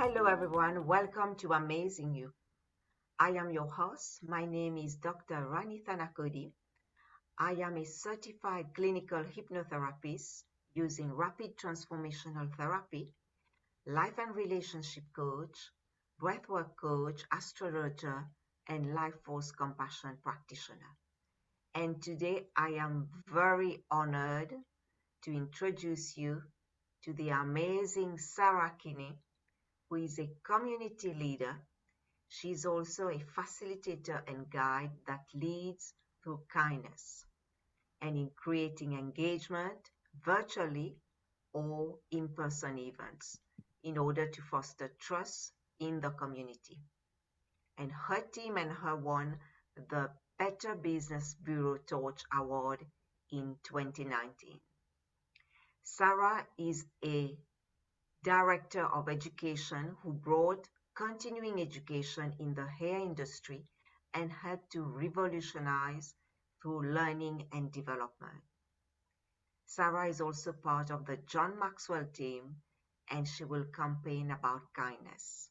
Hello, everyone. Welcome to Amazing You. I am your host. My name is Dr. Rani Thanakodi. I am a certified clinical hypnotherapist using rapid transformational therapy, life and relationship coach, breathwork coach, astrologer, and life force compassion practitioner. And today I am very honored to introduce you to the amazing Sarah Kinney, who is a community leader. She's also a facilitator and guide that leads through kindness and in creating engagement virtually or in-person events in order to foster trust in the community. And her team and her won the Better Business Bureau Torch Award in 2019. Sarah is a director of education who brought continuing education in the hair industry and helped to revolutionize through learning and development. Sarah is also part of the John Maxwell team, and she will campaign about kindness.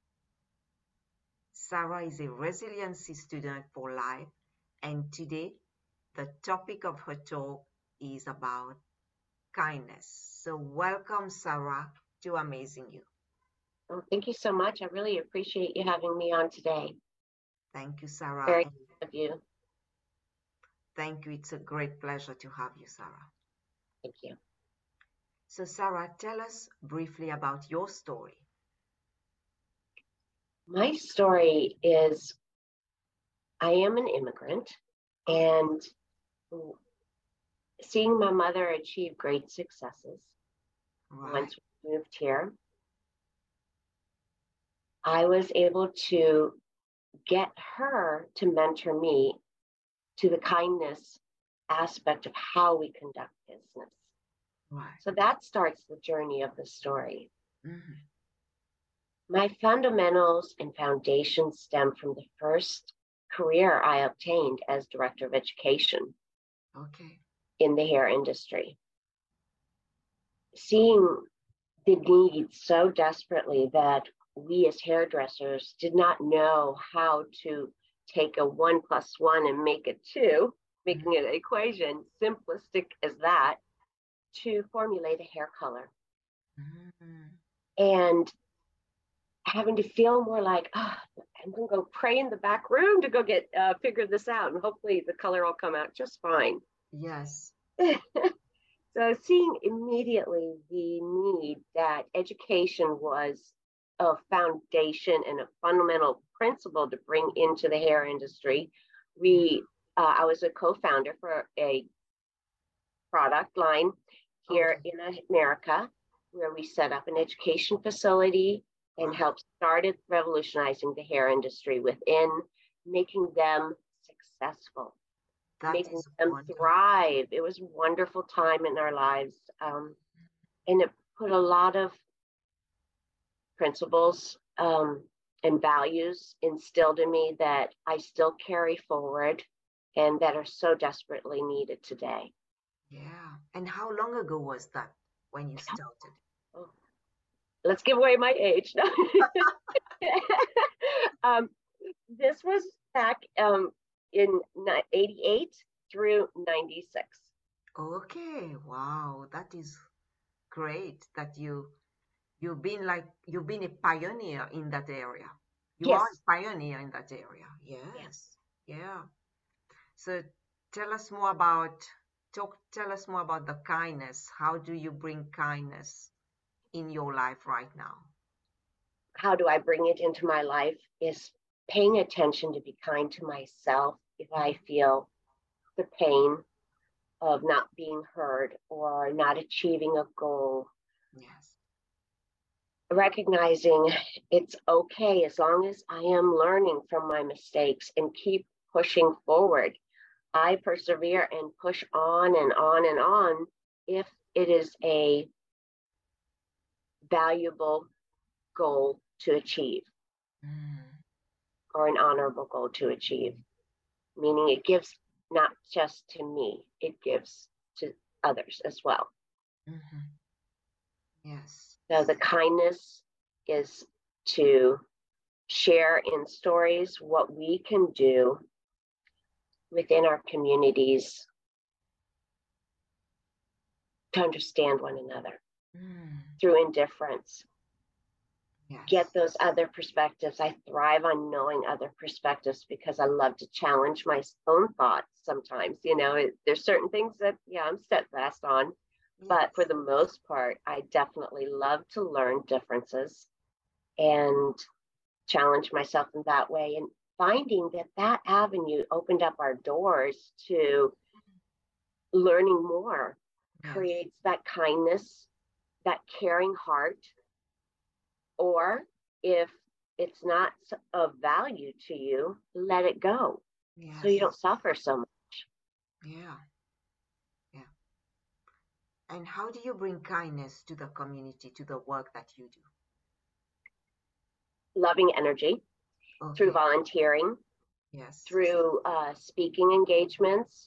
Sarah is a resiliency student for life, and today the topic of her talk is about kindness. So welcome, Sarah, to Amazing You. Oh, thank you so much. I really appreciate you having me on today. Thank you, Sarah. Very proud of you. Thank you. It's a great pleasure to have you, Sarah. Thank you. So, Sarah, tell us briefly about your story. My story is I am an immigrant, and seeing my mother achieve great successes once we moved here, I was able to get her to mentor me to the kindness aspect of how we conduct business. Right. So that starts the journey of the story. Mm-hmm. My fundamentals and foundations stem from the first career I obtained as director of education in the hair industry. Seeing the need so desperately that we as hairdressers did not know how to take a 1 + 1 and make it 2, making it an equation, simplistic as that, to formulate a hair color. And having to feel more like, I'm going to go pray in the back room to go get figure this out, and hopefully the color will come out just fine. Yes. So seeing immediately the need that education was a foundation and a fundamental principle to bring into the hair industry, I was a co-founder for a product line here in America, where we set up an education facility and helped started revolutionizing the hair industry within, making them successful, making them thrive. It was a wonderful time in our lives. And it put a lot of principles and values instilled in me that I still carry forward and that are so desperately needed today. Yeah. And how long ago was that when you started? Oh, let's give away my age. This was back in 88 through 96. Okay. Wow. That is great that you've been a pioneer in that area. You are a pioneer in that area. Yes. Yeah. So tell us more about the kindness. How do you bring kindness in your life right now? How do I bring it into my life is paying attention to be kind to myself if I feel the pain of not being heard or not achieving a goal. Yes. Recognizing it's okay as long as I am learning from my mistakes and keep pushing forward. I persevere and push on and on and on if it is a valuable goal to achieve or an honorable goal to achieve, meaning it gives not just to me, it gives to others as well. Yes. So the kindness is to share in stories what we can do within our communities to understand one another through indifference. Yes. Get those other perspectives. I thrive on knowing other perspectives because I love to challenge my own thoughts sometimes. There's certain things that, I'm steadfast on, but for the most part, I definitely love to learn differences and challenge myself in that way. And finding that avenue opened up our doors to learning more, creates that kindness, that caring heart. Or if it's not of value to you, let it go. Yes. So you don't suffer so much. Yeah. And how do you bring kindness to the community, to the work that you do? Loving energy through volunteering, through speaking engagements,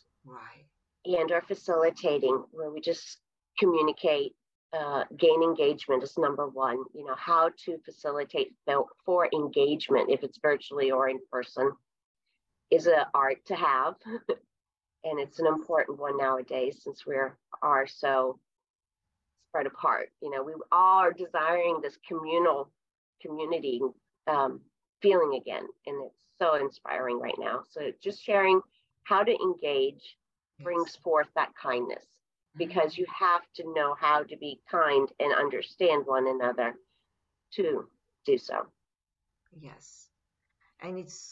and or facilitating, where we just communicate. Gain engagement is number one. How to facilitate for engagement, if it's virtually or in person, is an art to have. And it's an important one nowadays, since we are so spread apart. We all are desiring this community feeling again. And it's so inspiring right now. So just sharing how to engage brings forth that kindness, because you have to know how to be kind and understand one another to do so. Yes. And it's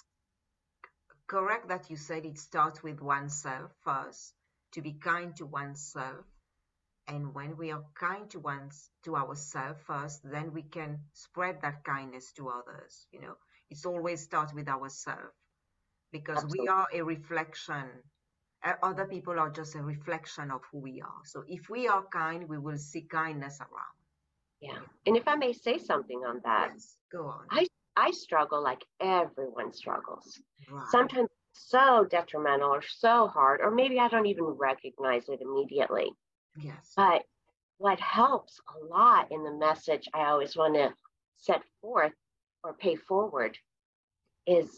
correct that you said it starts with oneself first, to be kind to oneself. And when we are kind to ourselves first, then we can spread that kindness to others. It's always starts with ourselves, because Absolutely. We are a reflection. Other people are just a reflection of who we are. So if we are kind, we will see kindness around. Yeah. And if I may say something on that. Yes, go on. I struggle like everyone struggles. Right. Sometimes so detrimental or so hard, or maybe I don't even recognize it immediately. Yes. But what helps a lot in the message I always want to set forth or pay forward is,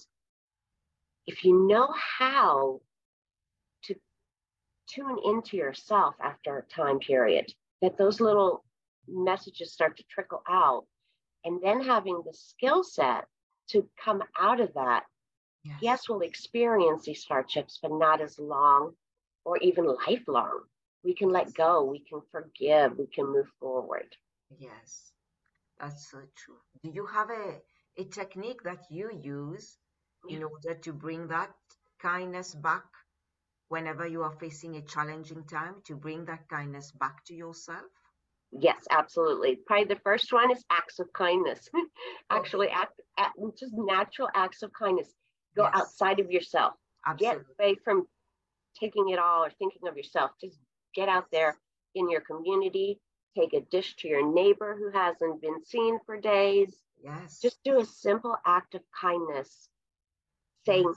if you know how to tune into yourself after a time period, that those little messages start to trickle out, and then having the skill set to come out of that. Yes, we'll experience these hardships, but not as long or even lifelong. We can let go, we can forgive, we can move forward. Yes, that's so true. Do you have a technique that you use in order to bring that kindness back whenever you are facing a challenging time, to bring that kindness back to yourself? Yes, absolutely. Probably the first one is acts of kindness. Actually, just natural acts of kindness. Go outside of yourself. Absolutely. Get away from taking it all or thinking of yourself. Just get out there in your community. Take a dish to your neighbor who hasn't been seen for days. Yes. Just do a simple act of kindness. Saying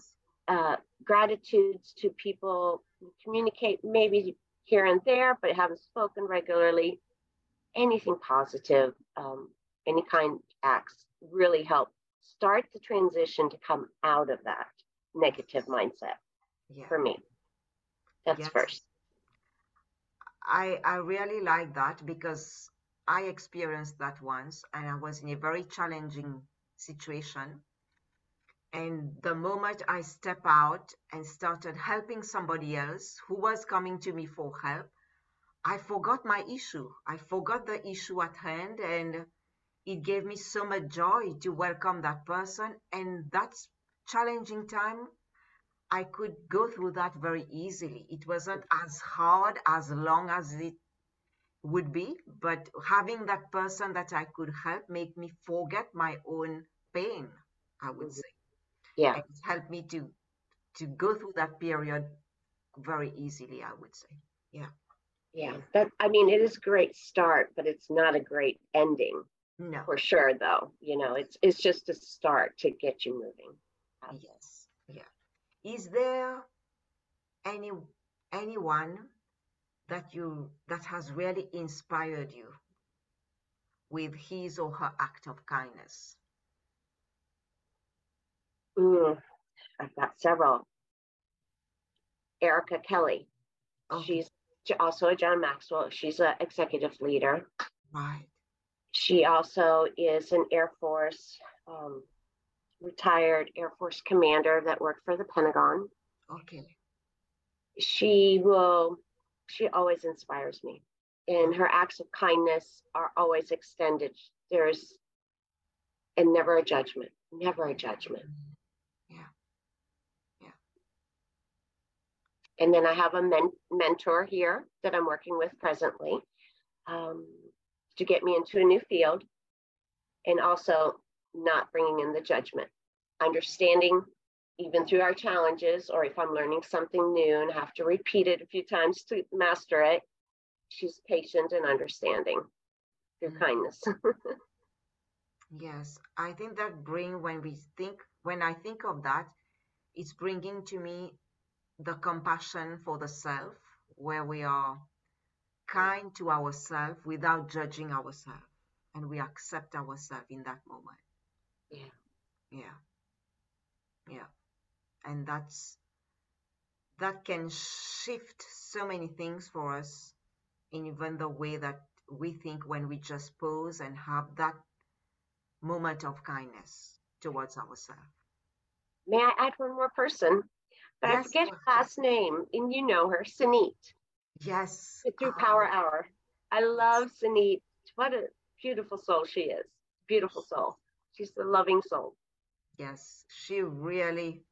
gratitudes to people. Communicate maybe here and there, but haven't spoken regularly. Anything positive, any kind of acts really help start the transition to come out of that negative mindset. For me, that's first. I really like that, because I experienced that once, and I was in a very challenging situation. And the moment I step out and started helping somebody else who was coming to me for help, I forgot my issue. I forgot the issue at hand, and it gave me so much joy to welcome that person. And that challenging time, I could go through that very easily. It wasn't as hard, as long as it would be, but having that person that I could help made me forget my own pain, I would say. Yeah. And it helped me to go through that period very easily, I would say. Yeah. Yeah. It is a great start, but it's not a great ending. No. For sure, though. It's just a start to get you moving. Yes. Yeah. Is there anyone that has really inspired you with his or her act of kindness? I've got several. Erica Kelly. Okay. She's also a John Maxwell. She's an executive leader. Right. She also is an Air Force, retired Air Force commander that worked for the Pentagon. Okay. She always inspires me, and her acts of kindness are always extended. And never a judgment, never a judgment. Yeah. Yeah. And then I have a mentor here that I'm working with presently, to get me into a new field, and also not bringing in the judgment, understanding even through our challenges, or if I'm learning something new and have to repeat it a few times to master it, she's patient and understanding through kindness. Yes, I think that when I think of that, it's bringing to me the compassion for the self, where we are kind to ourselves without judging ourselves, and we accept ourselves in that moment. Yeah. Yeah. Yeah. And that can shift so many things for us in even the way that we think when we just pause and have that moment of kindness towards ourselves. May I add one more person? But Yes. I forget her last name, and you know her, Sanit. Yes. Through Power Hour. I love Sanit. What a beautiful soul she is. Beautiful soul. She's a loving soul. Yes, she really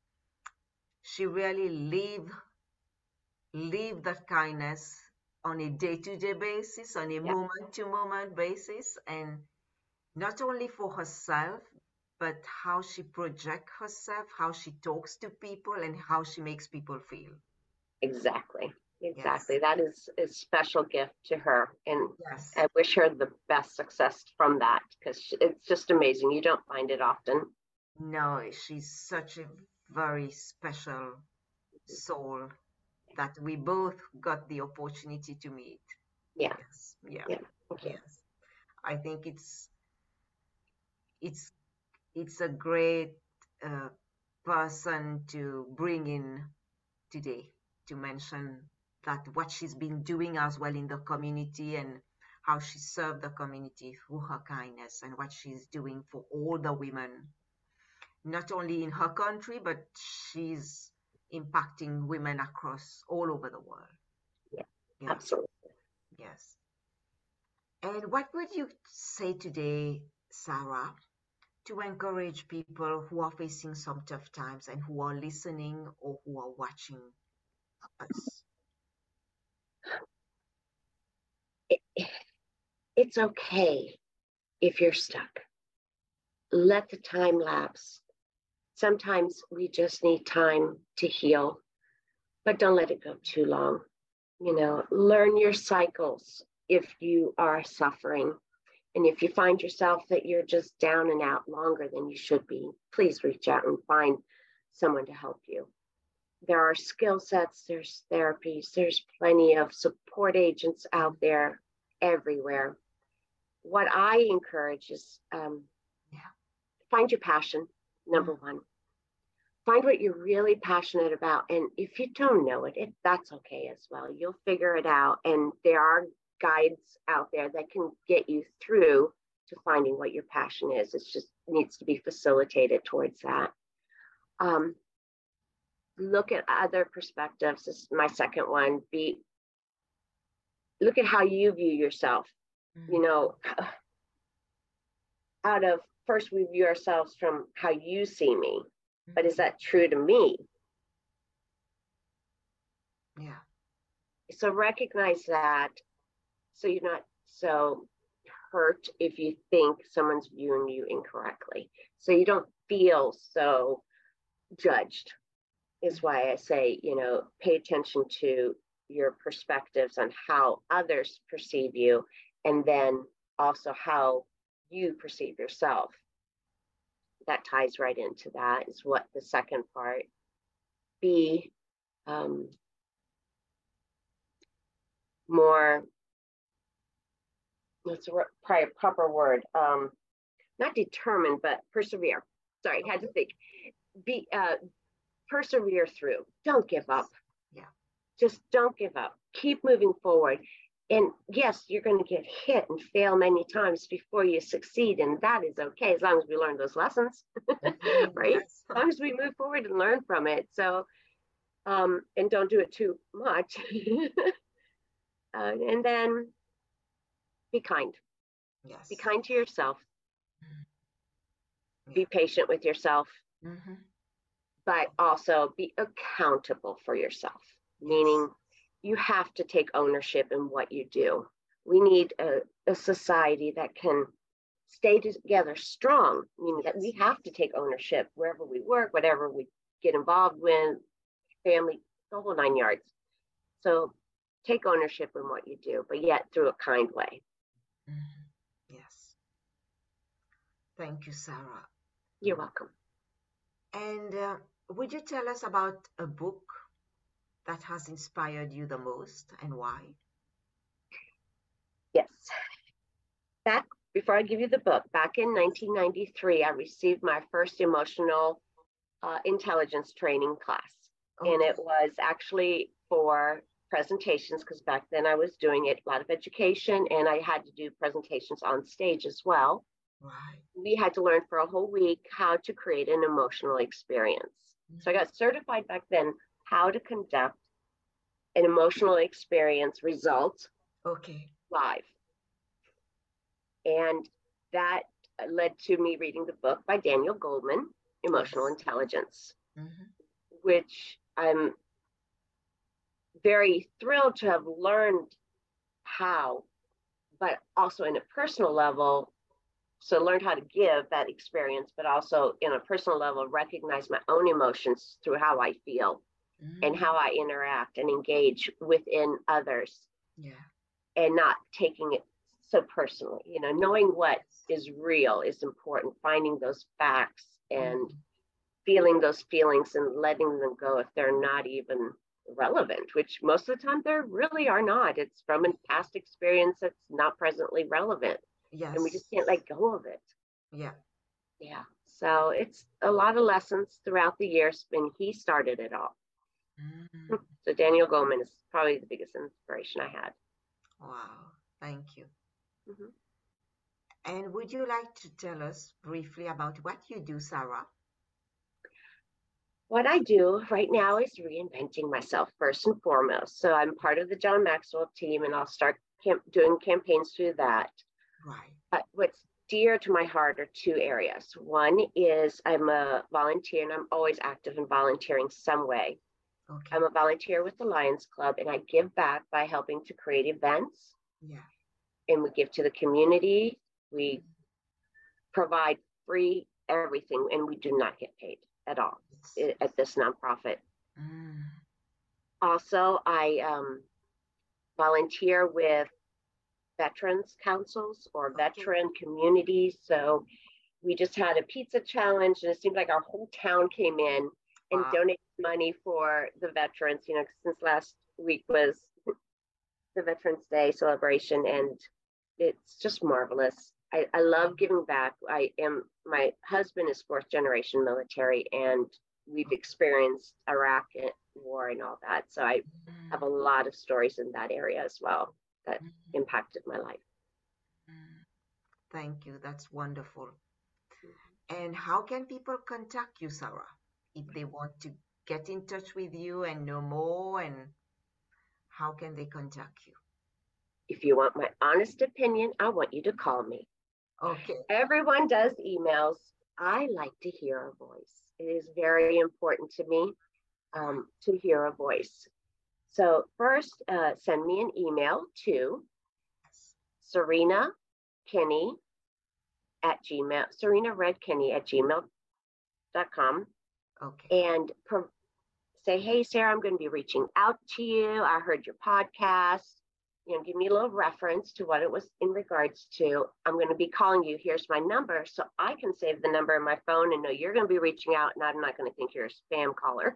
live that kindness on a day-to-day basis, on a moment-to-moment basis, and not only for herself, but how she projects herself, how she talks to people, and how she makes people feel. Exactly. Yes. That is a special gift to her. And Yes. I wish her the best success from that, because it's just amazing. You don't find it often. No, she's such a very special soul that we both got the opportunity to meet. Yeah. Yes. Yeah. Yeah. Okay. Yes. I think it's a great person to bring in today, to mention that what she's been doing as well in the community, and how she served the community through her kindness, and what she's doing for all the women, not only in her country, but she's impacting women across all over the world. Yeah. Absolutely. Yes. And what would you say today, Sarah, to encourage people who are facing some tough times and who are listening or who are watching us? It's okay if you're stuck. Let the time lapse. Sometimes we just need time to heal, but don't let it go too long. Learn your cycles if you are suffering. And if you find yourself that you're just down and out longer than you should be, please reach out and find someone to help you. There are skill sets, there's therapies, there's plenty of support agents out there everywhere. What I encourage is find your passion, number one. Find what you're really passionate about. And if you don't know it, that's okay as well. You'll figure it out. And there are guides out there that can get you through to finding what your passion is. It just needs to be facilitated towards that. Look at other perspectives. This is my second one. Look at how you view yourself. Out of first we view ourselves from how you see me, but is that true to me? Yeah. So recognize that, so you're not so hurt if you think someone's viewing you incorrectly. So you don't feel so judged, is why I say, pay attention to your perspectives on how others perceive you, and then also how you perceive yourself. That ties right into that, is what the second part. Be more, that's probably a proper word, not determined, but persevere. Sorry, had to think. be persevere through. Don't give up. Yeah. Just don't give up. Keep moving forward. And yes, you're going to get hit and fail many times before you succeed. And that is okay as long as we learn those lessons, right? Yes. As long as we move forward and learn from it. So, and don't do it too much. And then be kind. Yes. Be kind to yourself. Yeah. Be patient with yourself, Mm-hmm. but also be accountable for yourself, meaning you have to take ownership in what you do. We need a society that can stay together strong, meaning that we have to take ownership wherever we work, whatever we get involved with, family, the whole 9 yards. So take ownership in what you do, but yet through a kind way. Mm-hmm. Yes. Thank you, Sarah. You're welcome. And would you tell us about a book that has inspired you the most and why? Yes. Back before I give you the book, back in 1993, I received my first emotional intelligence training class. Okay. And it was actually for presentations, because back then I was doing it, a lot of education, and I had to do presentations on stage as well. Right. We had to learn for a whole week how to create an emotional experience. Mm-hmm. So I got certified back then how to conduct an emotional experience result live. And that led to me reading the book by Daniel Goleman, Emotional Intelligence, which I'm very thrilled to have learned how, but also in a personal level. So learned how to give that experience, but also in a personal level, recognize my own emotions through how I feel and how I interact and engage within others. Yeah. And not taking it so personally, knowing what is real is important, finding those facts and feeling those feelings and letting them go if they're not even relevant, which most of the time they really are not. It's from a past experience that's not presently relevant. Yes. And we just can't let go of it. Yeah. Yeah. So it's a lot of lessons throughout the years, and he started it all. So Daniel Goleman is probably the biggest inspiration I had. Wow. Thank you. And would you like to tell us briefly about what you do, Sarah? What I do right now is reinventing myself first and foremost. So I'm part of the John Maxwell team, and I'll start doing campaigns through that. Right. What's dear to my heart are two areas. One is I'm a volunteer, and I'm always active in volunteering some way. Okay. I'm a volunteer with the Lions Club, and I give back by helping to create events. Yeah. And we give to the community. We provide free everything, and we do not get paid at all at this nonprofit. Also, I volunteer with veterans councils or veteran communities. So we just had a pizza challenge, and it seemed like our whole town came in and donated money for the veterans, since last week was the Veterans Day celebration, and it's just marvelous. I love giving back. My husband is 4th generation military, and we've experienced Iraq war and all that. So I have a lot of stories in that area as well that impacted my life. Thank you. That's wonderful. And how can people contact you, Sarah, if they want to get in touch with you and know more? And how can they contact you? If you want my honest opinion, I want you to call me. Okay. Everyone does emails. I like to hear a voice. It is very important to me to hear a voice. So first, send me an email to SerenaKinney at Gmail, SerenaRedKinney at gmail.com. Okay. And say, hey, Sarah, I'm going to be reaching out to you. I heard your podcast. Give me a little reference to what it was in regards to. I'm going to be calling you. Here's my number. So I can save the number in my phone and know you're going to be reaching out, and I'm not going to think you're a spam caller.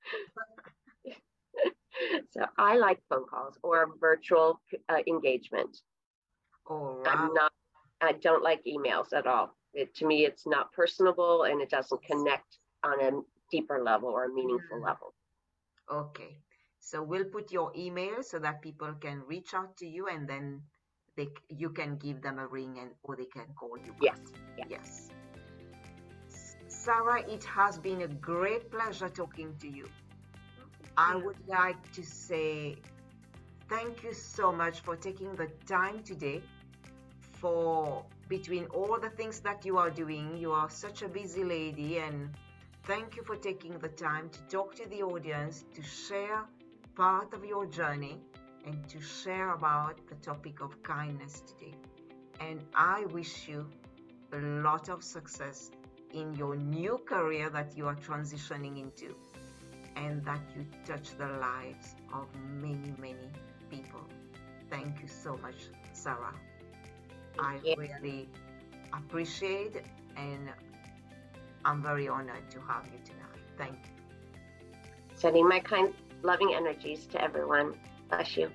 So I like phone calls or virtual engagement. Oh, wow. I don't like emails at all. To me, it's not personable, and it doesn't connect on a deeper level or a meaningful level. Okay. So we'll put your email so that people can reach out to you, and then you can give them a ring, or they can call you back. Yes. Sarah, it has been a great pleasure talking to you. I would like to say thank you so much for taking the time today. For between all the things that you are doing, you are such a busy lady, and thank you for taking the time to talk to the audience, to share part of your journey, and to share about the topic of kindness today. And I wish you a lot of success in your new career that you are transitioning into, and that you touch the lives of many, many people. Thank you so much, Sarah. I really appreciate, and I'm very honored to have you tonight. Thank you. Sending my kind, loving energies to everyone. Bless you.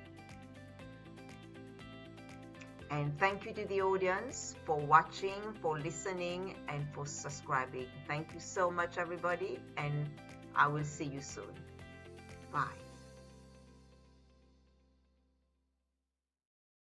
And thank you to the audience for watching, for listening, and for subscribing. Thank you so much, everybody, and I will see you soon. Bye.